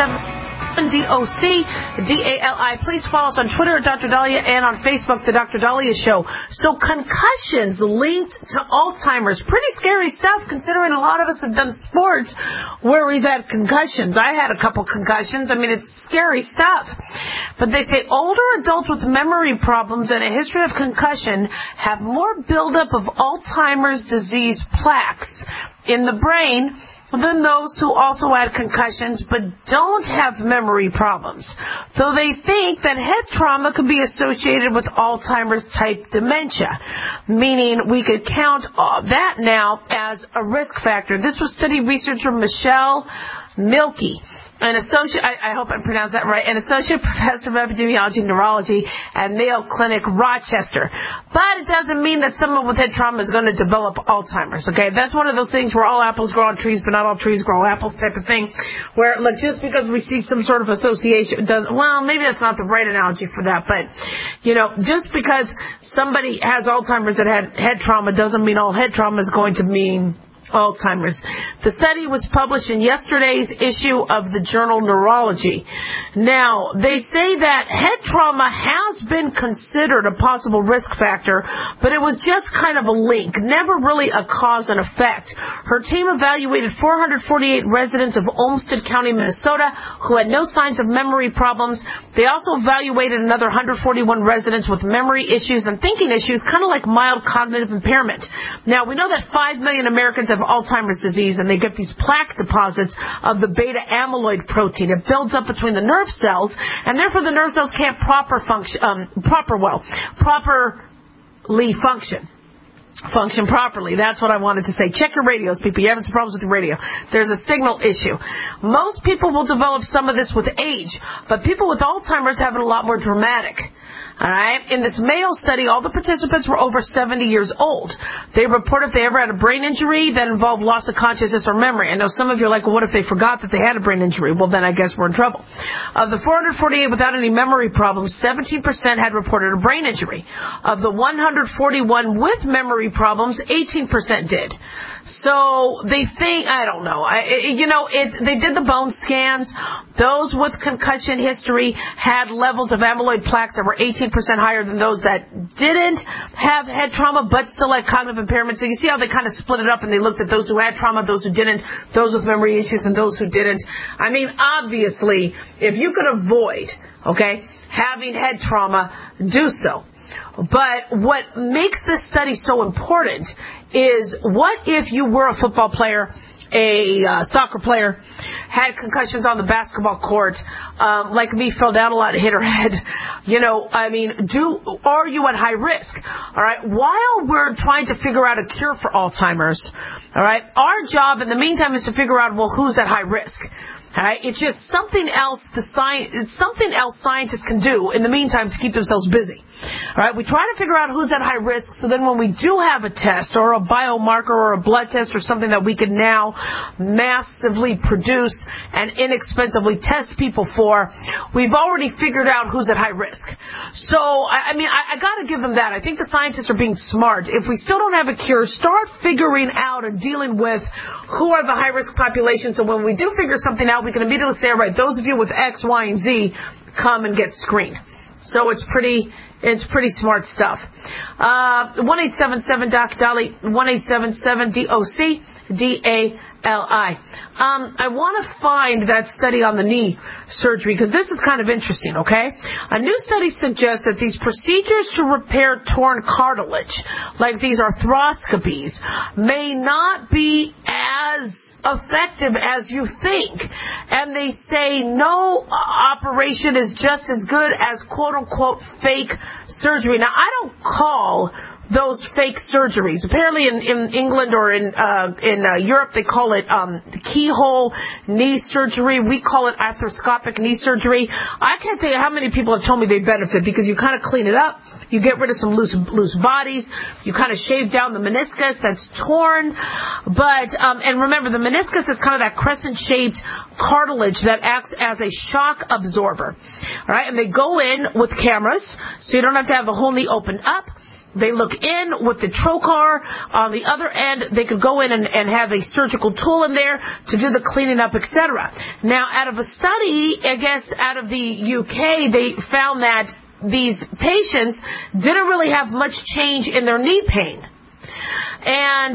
1-877-DOC-DALI. Please follow us on Twitter at Dr. Dahlia and on Facebook, The Dr. Dahlia Show. So concussions linked to Alzheimer's. Pretty scary stuff considering a lot of us have done sports where we've had concussions. I had a couple concussions. I mean, it's scary stuff. But they say older adults with memory problems and a history of concussion have more buildup of Alzheimer's disease plaques in the brain than those who also had concussions but don't have memory problems. Though they think that head trauma could be associated with Alzheimer's type dementia, meaning we could count that now as a risk factor. This was study researcher Michelle Milkey, an associate, I hope I pronounced that right, an associate professor of epidemiology and neurology at Mayo Clinic, Rochester. But it doesn't mean that someone with head trauma is going to develop Alzheimer's, okay? That's one of those things where all apples grow on trees, but not all trees grow apples type of thing, where, look, just because we see some sort of association, well, maybe that's not the right analogy for that, but, you know, just because somebody has Alzheimer's that had head trauma doesn't mean all head trauma is going to mean Alzheimer's. The study was published in yesterday's issue of the journal Neurology. Now, they say that head trauma has been considered a possible risk factor, but it was just kind of a link, never really a cause and effect. Her team evaluated 448 residents of Olmsted County, Minnesota, who had no signs of memory problems. They also evaluated another 141 residents with memory issues and thinking issues, kind of like mild cognitive impairment. Now, we know that 5 million Americans have Alzheimer's disease, and they get these plaque deposits of the beta amyloid protein. It builds up between the nerve cells, and therefore the nerve cells can't properly function properly. That's what I wanted to say. Check your radios, people. You having some problems with your radio. There's a signal issue. Most people will develop some of this with age, but people with Alzheimer's have it a lot more dramatic. All right. In this Mayo study, all the participants were over 70 years old. They report if they ever had a brain injury that involved loss of consciousness or memory. I know some of you are like, well, what if they forgot that they had a brain injury? Well, then I guess we're in trouble. Of the 448 without any memory problems, 17% had reported a brain injury. Of the 141 with memory problems, 18% did. So they think, I don't know. They did the bone scans. Those with concussion history had levels of amyloid plaques that were 18% higher than those that didn't have head trauma but still had cognitive impairment. So you see how they kind of split it up, and they looked at those who had trauma, those who didn't, those with memory issues, and those who didn't. I mean, obviously, if you could avoid, having head trauma, do so. But what makes this study so important is, what if you were a football player, a soccer player, had concussions on the basketball court, like me, fell down a lot, hit her head. Are you at high risk? All right. While we're trying to figure out a cure for Alzheimer's, all right, our job in the meantime is to figure out, well, who's at high risk? All right, it's just something else scientists can do in the meantime to keep themselves busy. All right, we try to figure out who's at high risk, so then when we do have a test or a biomarker or a blood test or something that we can now massively produce and inexpensively test people for, we've already figured out who's at high risk. So, I got to give them that. I think the scientists are being smart. If we still don't have a cure, start figuring out and dealing with who are the high-risk populations, so when we do figure something out, we can immediately say, all right, those of you with X, Y, and Z, come and get screened. So it's pretty smart stuff. 1-877-DOC-DOLLY, 1-877-DOC-DALI. I want to find that study on the knee surgery, because this is kind of interesting, okay? A new study suggests that these procedures to repair torn cartilage, like these arthroscopies, may not be as effective as you think. And they say no operation is just as good as quote-unquote fake surgery. Now, I don't call those fake surgeries. Apparently in England or in Europe, they call it keyhole knee surgery. We call it arthroscopic knee surgery. I can't tell you how many people have told me they benefit, because you kind of clean it up, you get rid of some loose bodies, you kind of shave down the meniscus that's torn. But and remember, the meniscus is kind of that crescent-shaped cartilage that acts as a shock absorber. All right, and they go in with cameras, so you don't have to have the whole knee opened up. They look in with the trocar. On the other end, they could go in and have a surgical tool in there to do the cleaning up, etc. Now, out of a study, I guess out of the UK, they found that these patients didn't really have much change in their knee pain. And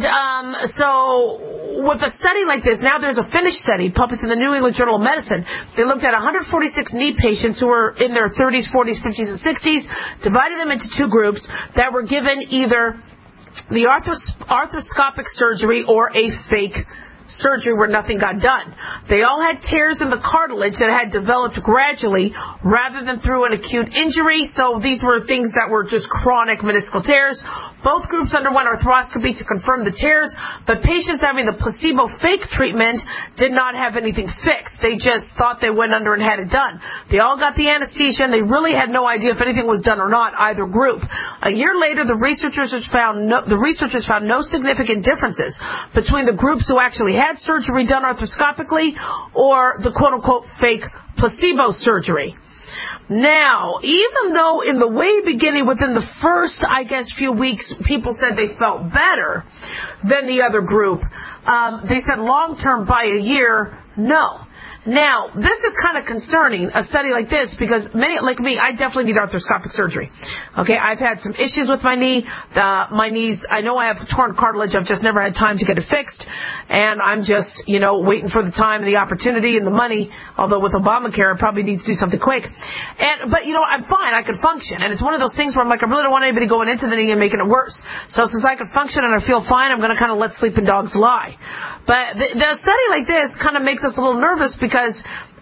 so with a study like this, now there's a Finnish study published in the New England Journal of Medicine. They looked at 146 knee patients who were in their 30s, 40s, 50s, and 60s, divided them into two groups that were given either the arthroscopic surgery or a fake surgery where nothing got done. They all had tears in the cartilage that had developed gradually rather than through an acute injury. So these were things that were just chronic meniscal tears. Both groups underwent arthroscopy to confirm the tears, but patients having the placebo fake treatment did not have anything fixed. They just thought they went under and had it done. They all got the anesthesia, and they really had no idea if anything was done or not, either group. A year later, the researchers found no significant differences between the groups who actually had surgery done arthroscopically or the quote-unquote fake placebo surgery. Now, even though in the way beginning, within the first, I guess, few weeks, people said they felt better than the other group, they said long-term by a year, no. Now, this is kind of concerning, a study like this, because many, like me, I definitely need arthroscopic surgery. Okay, I've had some issues with my knee. My knees, I know I have torn cartilage. I've just never had time to get it fixed. And I'm just, waiting for the time and the opportunity and the money. Although with Obamacare, I probably need to do something quick. But I'm fine. I can function. And it's one of those things where I'm like, I really don't want anybody going into the knee and making it worse. So since I can function and I feel fine, I'm going to kind of let sleeping dogs lie. But the study like this kind of makes us a little nervous because,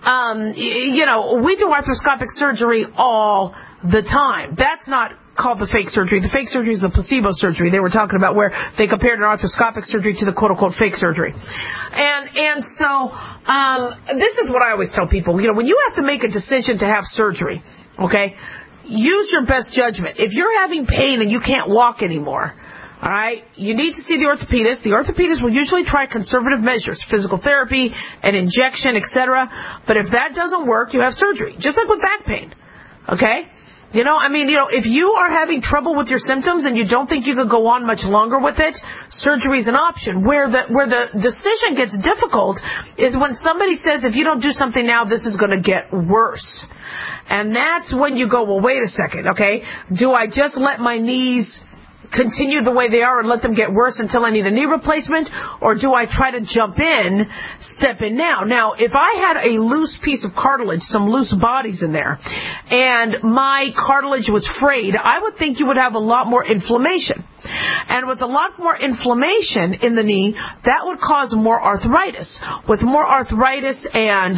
we do arthroscopic surgery all the time. That's not called the fake surgery. The fake surgery is the placebo surgery they were talking about, where they compared an arthroscopic surgery to the quote-unquote fake surgery. And so this is what I always tell people. When you have to make a decision to have surgery, okay, use your best judgment. If you're having pain and you can't walk anymore, all right, you need to see the orthopedist. The orthopedist will usually try conservative measures, physical therapy, an injection, etc. But if that doesn't work, you have surgery, just like with back pain. Okay? If you are having trouble with your symptoms and you don't think you could go on much longer with it, surgery is an option. Where the decision gets difficult is when somebody says, if you don't do something now, this is going to get worse. And that's when you go, well, wait a second, okay? Do I just let my knees continue the way they are and let them get worse until I need a knee replacement, or do I try to jump in, step in now? Now, if I had a loose piece of cartilage, some loose bodies in there, and my cartilage was frayed, I would think you would have a lot more inflammation. And with a lot more inflammation in the knee, that would cause more arthritis. With more arthritis and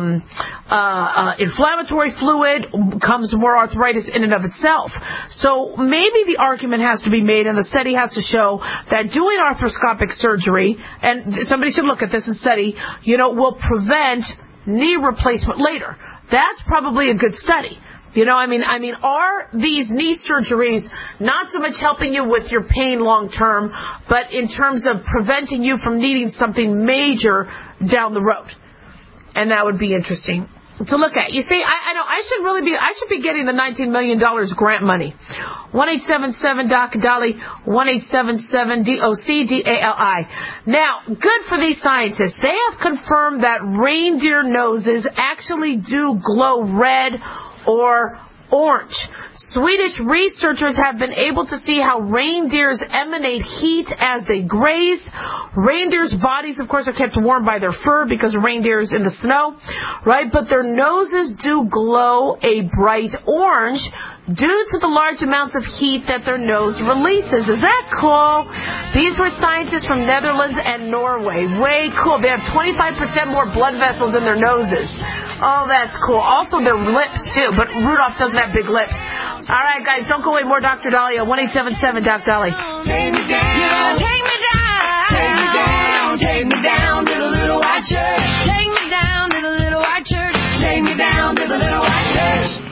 inflammatory fluid comes more arthritis in and of itself. So maybe the argument has to be made, and the study has to show that doing arthroscopic surgery, and somebody should look at this and study, will prevent knee replacement later. That's probably a good study. Are these knee surgeries not so much helping you with your pain long term, but in terms of preventing you from needing something major down the road? And that would be interesting to look at. You see, I know I should be getting the $19 million grant money. 1-877-DOC-DOLLY, 1-877-DOC-DALI. Now, good for these scientists. They have confirmed that reindeer noses actually do glow red or orange. Swedish researchers have been able to see how reindeers emanate heat as they graze. Reindeers' bodies, of course, are kept warm by their fur because reindeers in the snow, right? But their noses do glow a bright orange due to the large amounts of heat that their nose releases. Is that cool? These were scientists from Netherlands and Norway. Way cool. They have 25% more blood vessels in their noses. Oh, that's cool. Also, their lips, too. But Rudolph doesn't have big lips. All right, guys, don't go away. More Dr. Dahlia. 1-877-DOC-DOLLY. Take me down. Take me down. Take me down. Take me down to the little white church. Take me down to the little white church. Take me down to the little white church.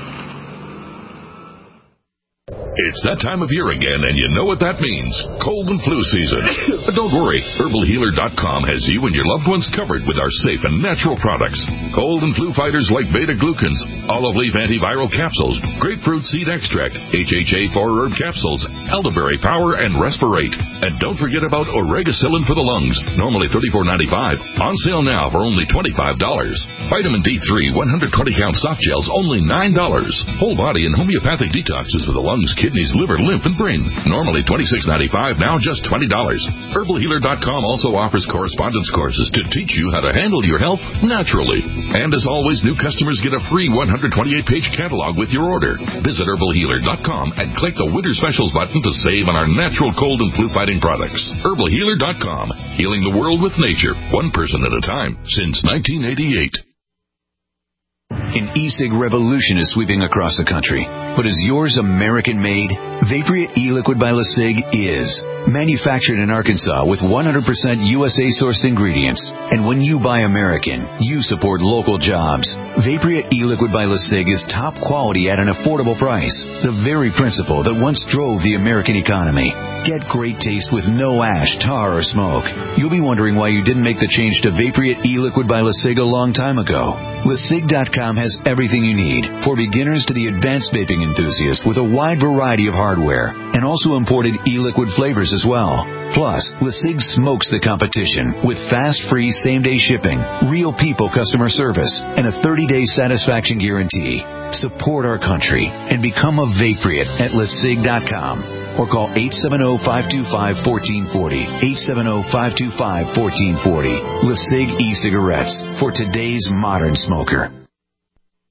It's that time of year again, and you know what that means. Cold and flu season. But don't worry, HerbalHealer.com has you and your loved ones covered with our safe and natural products. Cold and flu fighters like beta-glucans, olive leaf antiviral capsules, grapefruit seed extract, HHA 4-herb capsules, elderberry power, and respirate. And don't forget about Oregacillin for the lungs, normally $34.95. On sale now for only $25. Vitamin D3 120-count soft gels, only $9. Whole body and homeopathic detoxes for the lungs, kidneys, liver, lymph, and brain. Normally $26.95, now just $20. HerbalHealer.com also offers correspondence courses to teach you how to handle your health naturally. And as always, new customers get a free 128-page catalog with your order. Visit HerbalHealer.com and click the Winter Specials button to save on our natural cold and flu-fighting products. HerbalHealer.com, healing the world with nature, one person at a time, since 1988. An e-cig revolution is sweeping across the country. But is yours American-made? Vaporia e-liquid by LeSig is. Manufactured in Arkansas with 100% USA-sourced ingredients. And when you buy American, you support local jobs. Vaporia e-liquid by LeSig is top quality at an affordable price. The very principle that once drove the American economy. Get great taste with no ash, tar, or smoke. You'll be wondering why you didn't make the change to Vaporeat e-liquid by LeSig a long time ago. LeSig.com has everything you need, for beginners to the advanced vaping enthusiast, with a wide variety of hardware, and also imported e-liquid flavors as well. Plus, LeSig smokes the competition with fast, free, same-day shipping, real people customer service, and a 30-day satisfaction guarantee. Support our country and become a Vaporeat at LeSig.com. Or call 870-525-1440. 870-525-1440. LeSig e-cigarettes for today's modern smoker.